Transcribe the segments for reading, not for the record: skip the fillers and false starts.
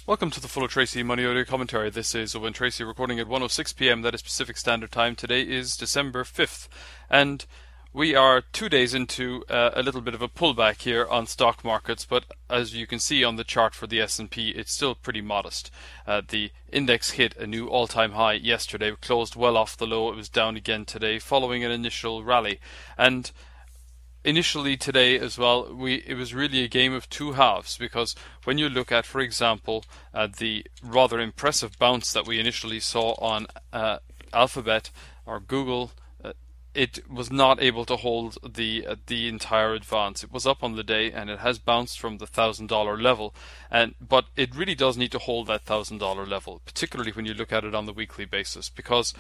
Welcome to the Full of Tracy Money Audio Commentary. This is Owen Tracy recording at 1:06 p.m. That is Pacific Standard Time. Today is December 5th, and we are 2 days into a little bit of a pullback here on stock markets, but as you can see on the chart for the S&P, it's still pretty modest. The index hit a new all-time high yesterday, closed well off the low. It was down again today following an initial rally, and initially today as well, it was really a game of two halves, because when you look at, for example, the rather impressive bounce that we initially saw on Alphabet or Google, it was not able to hold the entire advance. It was up on the day and it has bounced from the $1,000 level, but it really does need to hold that $1,000 level, particularly when you look at it on the weekly basis, because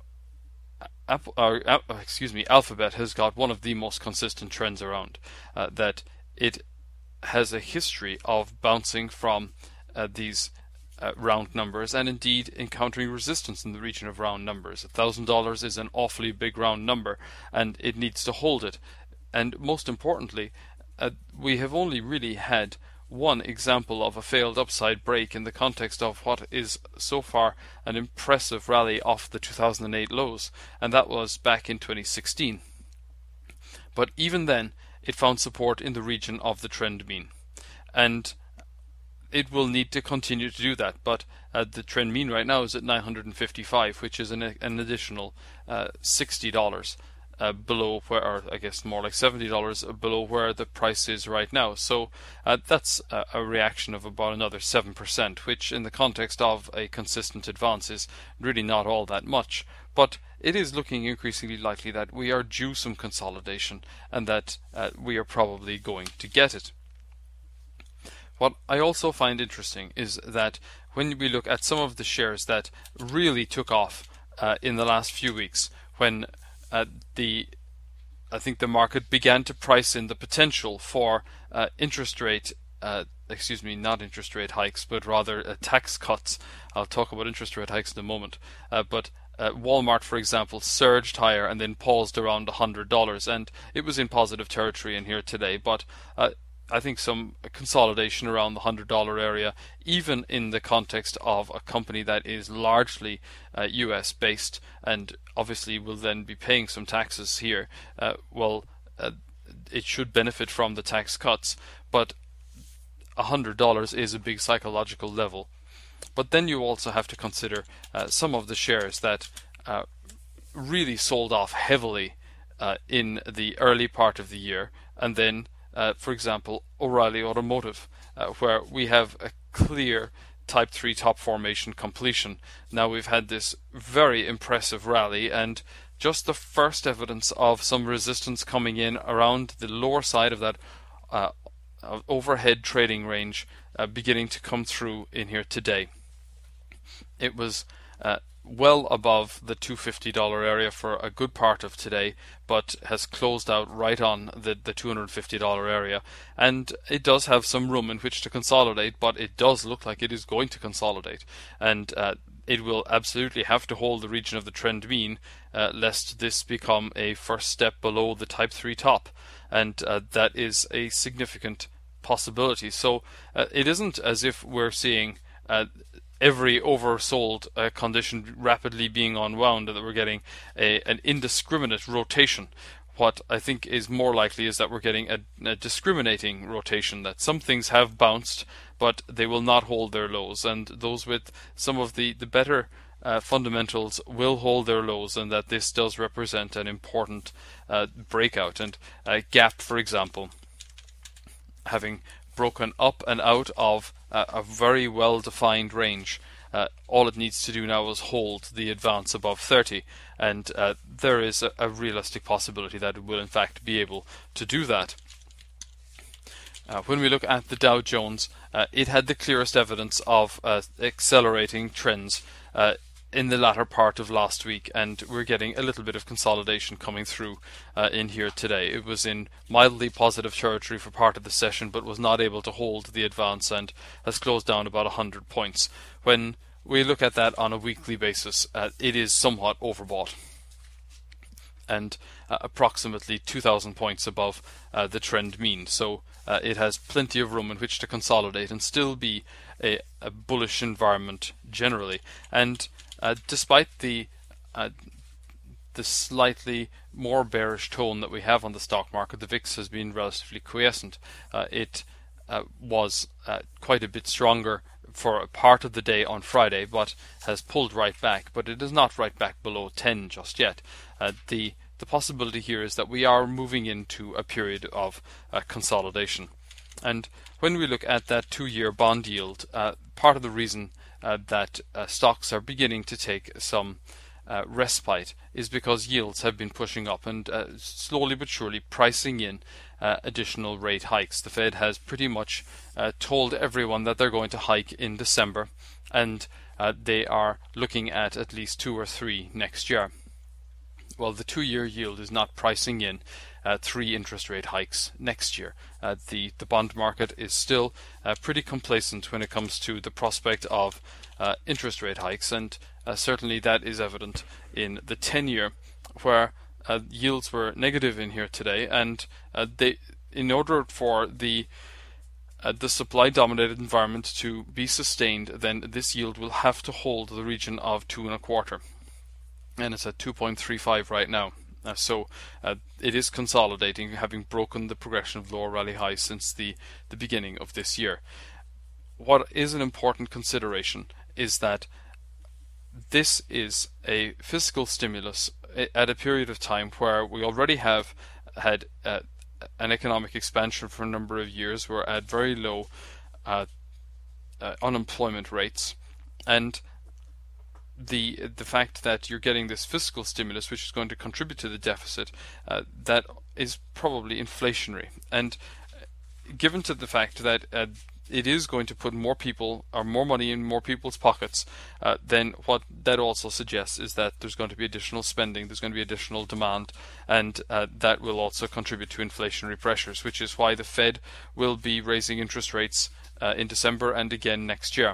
Alphabet has got one of the most consistent trends around, that it has a history of bouncing from these round numbers, and indeed encountering resistance in the region of round numbers. $1,000 is an awfully big round number, and it needs to hold it. And most importantly, we have only really had one example of a failed upside break in the context of what is so far an impressive rally off the 2008 lows, and that was back in 2016. But even then, it found support in the region of the trend mean, and it will need to continue to do that. But the trend mean right now is at 955, which is an additional $60 below where, or I guess more like $70 below where the price is right now. So that's a reaction of about another 7%, which in the context of a consistent advance is really not all that much. But it is looking increasingly likely that we are due some consolidation, and that we are probably going to get it. What I also find interesting is that when we look at some of the shares that really took off in the last few weeks, when I think the market began to price in the potential for not interest rate hikes, but rather tax cuts. I'll talk about interest rate hikes in a moment. But Walmart, for example, surged higher and then paused around $100, and it was in positive territory in here today. But I think some consolidation around the $100 area, even in the context of a company that is largely US based and obviously will then be paying some taxes here, it should benefit from the tax cuts, but $100 is a big psychological level. But then you also have to consider some of the shares that really sold off heavily in the early part of the year, and then for example, O'Reilly Automotive, where we have a clear Type 3 top formation completion. Now we've had this very impressive rally, and just the first evidence of some resistance coming in around the lower side of that overhead trading range beginning to come through in here today. It was well above the $250 area for a good part of today, but has closed out right on the $250 area, and it does have some room in which to consolidate, but it does look like it is going to consolidate, and it will absolutely have to hold the region of the trend mean lest this become a first step below the Type 3 top, and that is a significant possibility. So it isn't as if we're seeing every oversold condition rapidly being unwound, and that we're getting an indiscriminate rotation. What I think is more likely is that we're getting a discriminating rotation, that some things have bounced, but they will not hold their lows, and those with some of the better fundamentals will hold their lows, and that this does represent an important breakout. And Gap, for example, having broken up and out of a very well-defined range, all it needs to do now is hold the advance above 30, and there is a realistic possibility that it will in fact be able to do that. When we look at the Dow Jones, it had the clearest evidence of accelerating trends in the latter part of last week, and we're getting a little bit of consolidation coming through in here today. It was in mildly positive territory for part of the session, but was not able to hold the advance and has closed down about 100 points. When we look at that on a weekly basis, it is somewhat overbought. and approximately 2,000 points above the trend mean. So it has plenty of room in which to consolidate and still be a bullish environment generally. And despite the slightly more bearish tone that we have on the stock market, the VIX has been relatively quiescent. It was quite a bit stronger for a part of the day on Friday, but has pulled right back. But it is not right back below 10 just yet. The possibility here is that we are moving into a period of consolidation. And when we look at that 2-year bond yield, part of the reason that stocks are beginning to take some respite is because yields have been pushing up and slowly but surely pricing in additional rate hikes. The Fed has pretty much told everyone that they're going to hike in December, and they are looking at least 2 or 3 next year. Well, the 2-year yield is not pricing in 3 interest rate hikes next year. The bond market is still pretty complacent when it comes to the prospect of interest rate hikes, and certainly that is evident in the 10-year, where yields were negative in here today, and in order for the supply-dominated environment to be sustained, then this yield will have to hold the region of 2.25, and it's at 2.35 right now. So it is consolidating, having broken the progression of lower rally highs since the beginning of this year. What is an important consideration is that this is a fiscal stimulus at a period of time where we already have had an economic expansion for a number of years. We're at very low unemployment rates, and the fact that you're getting this fiscal stimulus, which is going to contribute to the deficit, that is probably inflationary. And given to the fact that it is going to put more people or more money in more people's pockets, then what that also suggests is that there's going to be additional spending, there's going to be additional demand, and that will also contribute to inflationary pressures, which is why the Fed will be raising interest rates in December and again next year.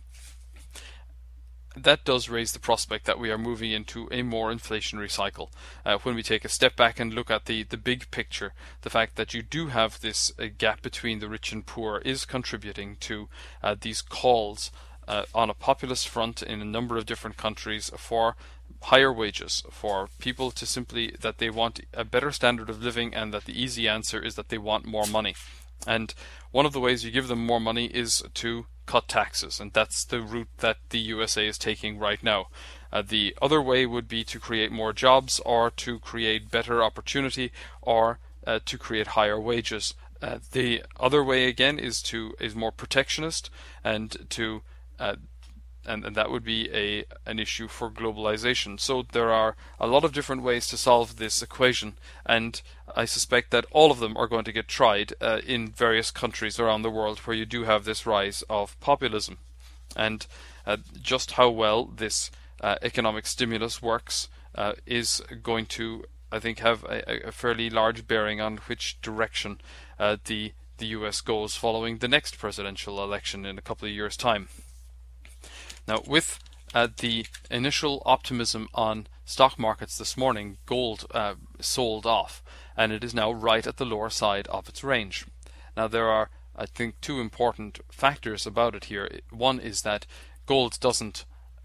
That does raise the prospect that we are moving into a more inflationary cycle. When we take a step back and look at the big picture, the fact that you do have this gap between the rich and poor is contributing to these calls on a populist front in a number of different countries for higher wages, for people to simply that they want a better standard of living, and that the easy answer is that they want more money. And one of the ways you give them more money is to cut taxes, and that's the route that the USA is taking right now. The other way would be to create more jobs, or to create better opportunity, or to create higher wages. The other way again is more protectionist, and to and that would be an issue for globalization. So there are a lot of different ways to solve this equation, and I suspect that all of them are going to get tried in various countries around the world where you do have this rise of populism. And just how well this economic stimulus works is going to, I think, have a fairly large bearing on which direction the US goes following the next presidential election in a couple of years' time. Now, with the initial optimism on stock markets this morning, gold sold off, and it is now right at the lower side of its range. Now, there are, I think, 2 important factors about it here. One is that gold doesn't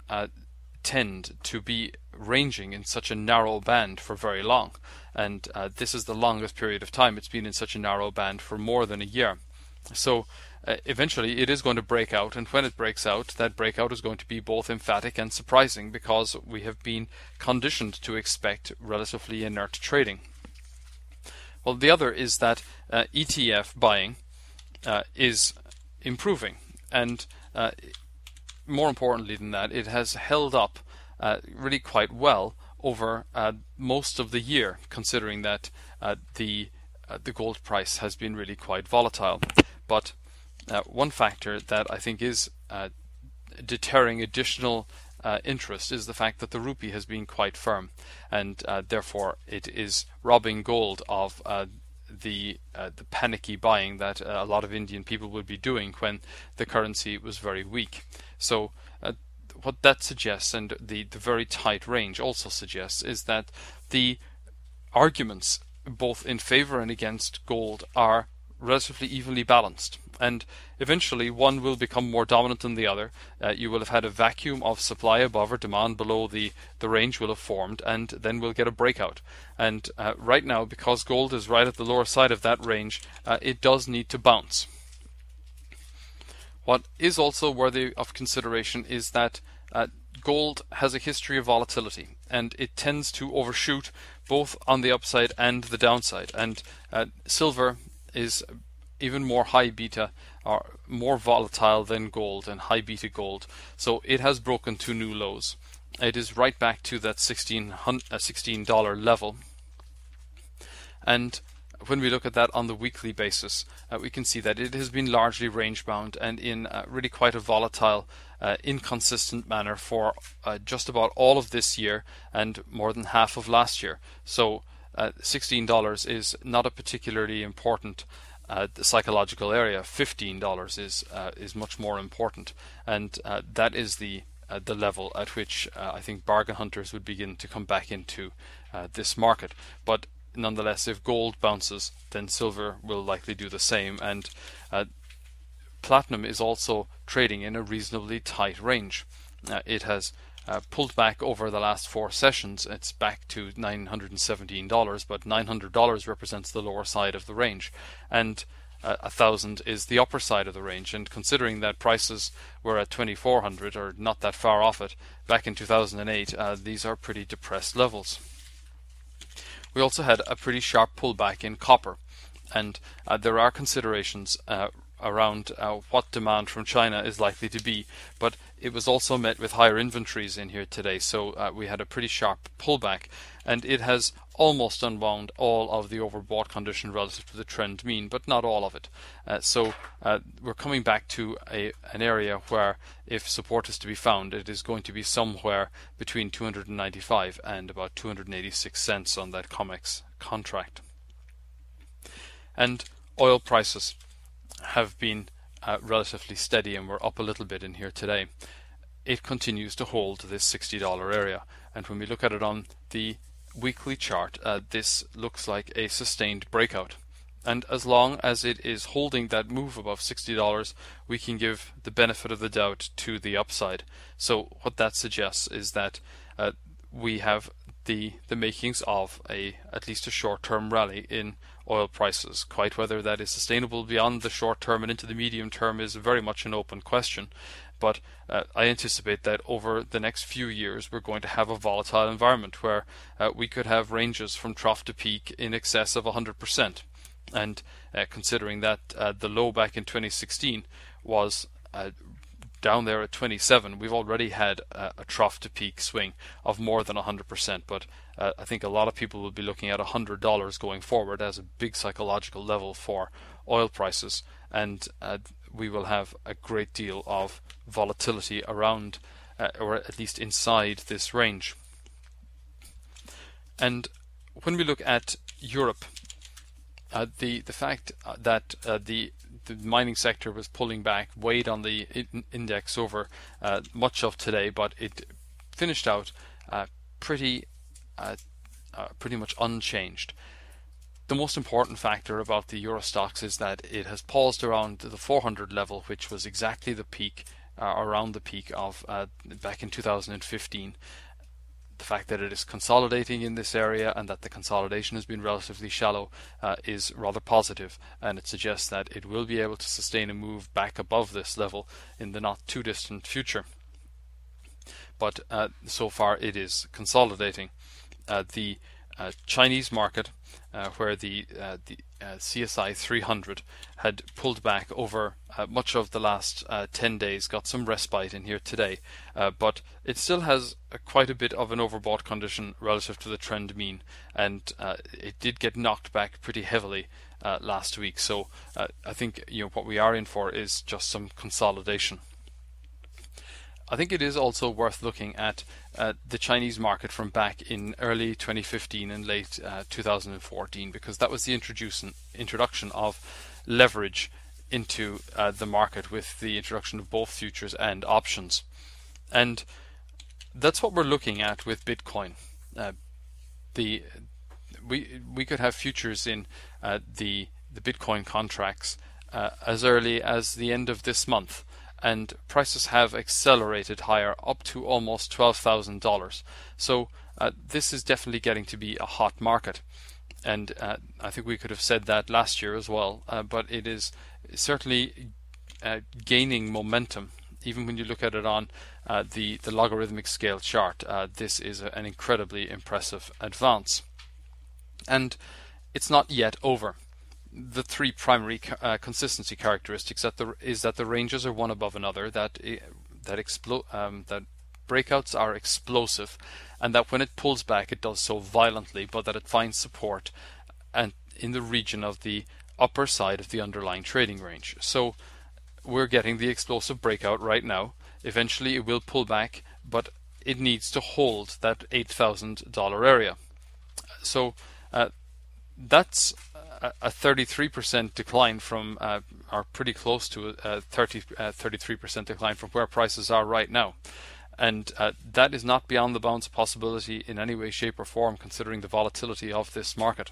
tend to be ranging in such a narrow band for very long, and this is the longest period of time it's been in such a narrow band, for more than a year. So eventually it is going to break out, and when it breaks out, that breakout is going to be both emphatic and surprising, because we have been conditioned to expect relatively inert trading. Well, the other is that ETF buying is improving, and more importantly than that, it has held up really quite well over most of the year, considering that the gold price has been really quite volatile. But one factor that I think is deterring additional interest is the fact that the rupee has been quite firm, and therefore it is robbing gold of the panicky buying that a lot of Indian people would be doing when the currency was very weak. So what that suggests, and the very tight range also suggests, is that the arguments both in favor and against gold are relatively evenly balanced, and eventually one will become more dominant than the other. You will have had a vacuum of supply above or demand below, the range will have formed, and then we'll get a breakout. And right now, because gold is right at the lower side of that range, it does need to bounce. What is also worthy of consideration is that gold has a history of volatility, and it tends to overshoot both on the upside and the downside. And silver is even more high beta, or more volatile than gold, and high beta gold. So it has broken two new lows. It is right back to that $16 level. And when we look at that on the weekly basis, we can see that it has been largely range bound and in really quite a volatile, inconsistent manner for just about all of this year and more than half of last year. So $16 is not a particularly important psychological area. $15 is much more important, and that is the level at which I think bargain hunters would begin to come back into this market. But nonetheless, if gold bounces, then silver will likely do the same, and platinum is also trading in a reasonably tight range. It has pulled back over the last 4 sessions. It's back to $917, but $900 represents the lower side of the range, and 1,000 is the upper side of the range. And considering that prices were at 2,400, or not that far off it, back in 2008, these are pretty depressed levels. We also had a pretty sharp pullback in copper, and there are considerations around what demand from China is likely to be, but it was also met with higher inventories in here today, so we had a pretty sharp pullback, and it has almost unwound all of the overbought condition relative to the trend mean, but not all of it. So we're coming back to an area where, if support is to be found, it is going to be somewhere between 295 and about 286 cents on that COMEX contract. And oil prices have been relatively steady, and we're up a little bit in here today. It continues to hold this $60 area, and when we look at it on the weekly chart, this looks like a sustained breakout, and as long as it is holding that move above $60, we can give the benefit of the doubt to the upside. So what that suggests is that we have the makings of at least a short-term rally in oil prices. Quite whether that is sustainable beyond the short term and into the medium term is very much an open question, but I anticipate that over the next few years we're going to have a volatile environment where we could have ranges from trough to peak in excess of 100%. And considering that the low back in 2016 was down there at 27, we've already had a trough to peak swing of more than 100%, but I think a lot of people will be looking at $100 going forward as a big psychological level for oil prices, and we will have a great deal of volatility around, or at least inside this range. And when we look at Europe, the fact that the mining sector was pulling back weighed on the index over much of today, but it finished out pretty much unchanged. The most important factor about the Euro Stoxx is that it has paused around the 400 level, which was exactly the peak, around the peak of back in 2015. The fact that it is consolidating in this area and that the consolidation has been relatively shallow is rather positive, and it suggests that it will be able to sustain a move back above this level in the not too distant future. But so far it is consolidating. The Chinese market, where the CSI 300 had pulled back over much of the last 10 days, got some respite in here today, but it still has quite a bit of an overbought condition relative to the trend mean, and it did get knocked back pretty heavily last week. So I think what we are in for is just some consolidation. I think it is also worth looking at the Chinese market from back in early 2015 and late 2014, because that was the introduction of leverage into the market with the introduction of both futures and options. And that's what we're looking at with Bitcoin. we could have futures in the Bitcoin contracts as early as the end of this month, and prices have accelerated higher up to almost $12,000. So this is definitely getting to be a hot market, and I think we could have said that last year as well, but it is certainly gaining momentum. Even when you look at it on the logarithmic scale chart, this is an incredibly impressive advance. And it's not yet over. The three primary consistency characteristics is that the ranges are one above another, that breakouts are explosive, and that when it pulls back it does so violently, but that it finds support and in the region of the upper side of the underlying trading range. So we're getting the explosive breakout right now. Eventually it will pull back, but it needs to hold that $8,000 area. So that's a 33% decline from, or pretty close to a 33% decline from where prices are right now. And that is not beyond the bounds of possibility in any way, shape or form, considering the volatility of this market.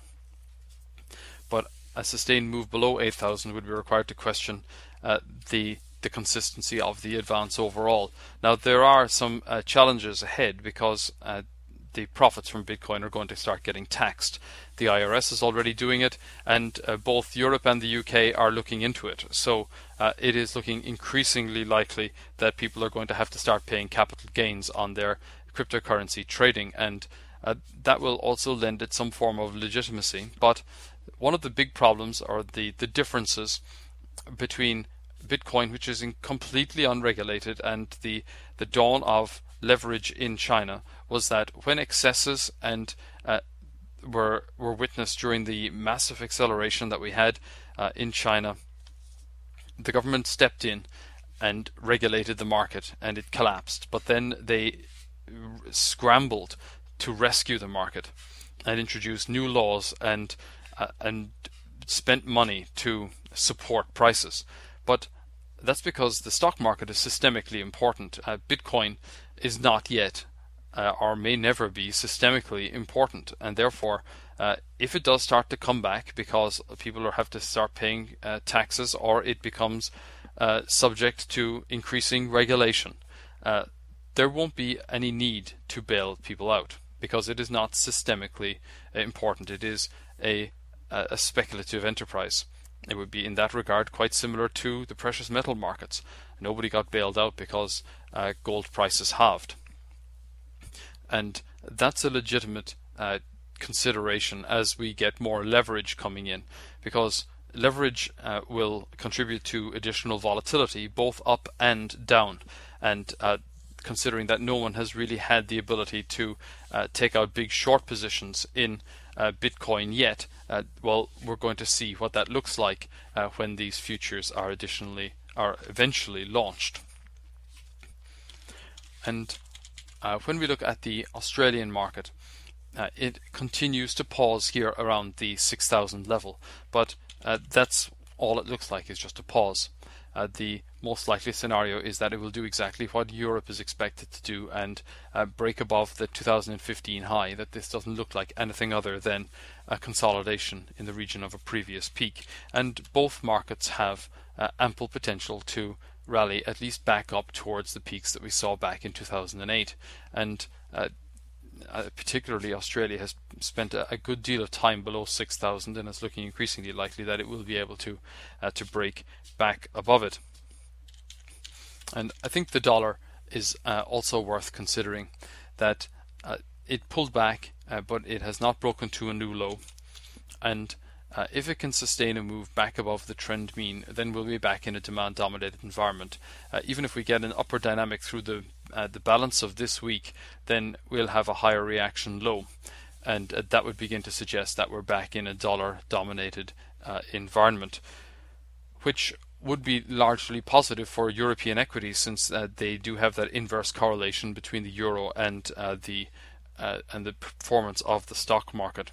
But a sustained move below 8,000 would be required to question the consistency of the advance overall. Now there are some challenges ahead, because the profits from Bitcoin are going to start getting taxed. The IRS is already doing it, and both Europe and the UK are looking into it. So it is looking increasingly likely that people are going to have to start paying capital gains on their cryptocurrency trading, and that will also lend it some form of legitimacy. But one of the big problems, or the differences between Bitcoin, which is completely unregulated, and the dawn of leverage in China, was that when excesses and were witnessed during the massive acceleration that we had in China, the government stepped in and regulated the market, and it collapsed. But then they scrambled to rescue the market and introduced new laws and spent money to support prices. But that's because the stock market is systemically important. Bitcoin is not yet, or may never be, systemically important, and therefore if it does start to come back because people have to start paying taxes, or it becomes subject to increasing regulation, there won't be any need to bail people out, because it is not systemically important. It is a speculative enterprise. It would be in that regard quite similar to the precious metal markets. Nobody got bailed out because gold prices halved. And that's a legitimate consideration as we get more leverage coming in, because leverage will contribute to additional volatility both up and down. And considering that no one has really had the ability to take out big short positions in Bitcoin yet, well, we're going to see what that looks like when these futures are eventually launched. And when we look at the Australian market, it continues to pause here around the 6,000 level, but that's all it looks like, is just a pause. The most likely scenario is that it will do exactly what Europe is expected to do, and break above the 2015 high, that this doesn't look like anything other than a consolidation in the region of a previous peak. And both markets have ample potential to rally at least back up towards the peaks that we saw back in 2008. And particularly Australia has spent a good deal of time below 6,000, and it's looking increasingly likely that it will be able to break back above it. And I think the dollar is also worth considering, that it pulled back, but it has not broken to a new low, and if it can sustain a move back above the trend mean, then we'll be back in a demand-dominated environment. Even if we get an upward dynamic through the balance of this week, then we'll have a higher reaction low, and that would begin to suggest that we're back in a dollar-dominated environment, which would be largely positive for European equities, since they do have that inverse correlation between the euro and the performance of the stock market.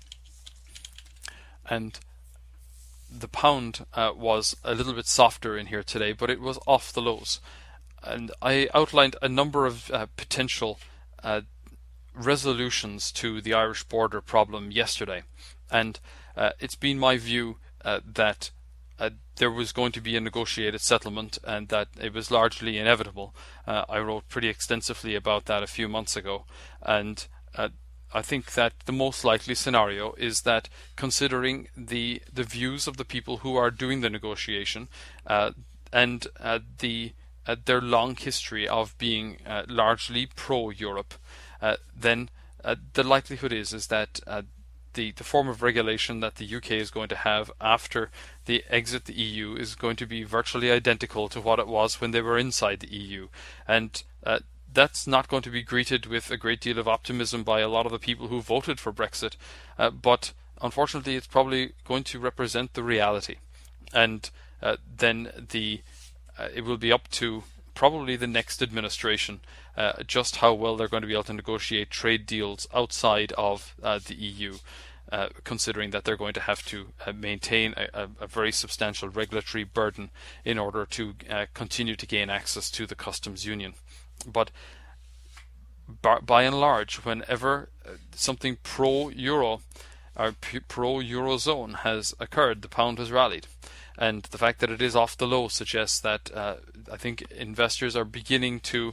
And the pound was a little bit softer in here today, but it was off the lows. And I outlined a number of potential resolutions to the Irish border problem yesterday, and it's been my view that there was going to be a negotiated settlement and that it was largely inevitable. I wrote pretty extensively about that a few months ago, and I think that the most likely scenario is that, considering the views of the people who are doing the negotiation and their long history of being largely pro-Europe, then the likelihood is that the form of regulation that the UK is going to have after the exit the EU is going to be virtually identical to what it was when they were inside the EU, and that's not going to be greeted with a great deal of optimism by a lot of the people who voted for Brexit, but unfortunately it's probably going to represent the reality, and then it will be up to probably the next administration just how well they're going to be able to negotiate trade deals outside of the EU, considering that they're going to have to maintain a very substantial regulatory burden in order to continue to gain access to the customs union. But by and large, whenever something pro-Euro or pro-Eurozone has occurred, the pound has rallied. And the fact that it is off the low suggests that I think investors are beginning to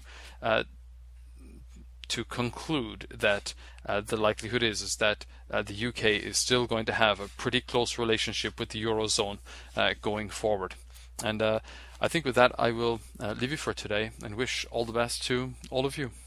conclude that the likelihood is that the UK is still going to have a pretty close relationship with the Eurozone going forward. And I think with that I will leave you for today and wish all the best to all of you.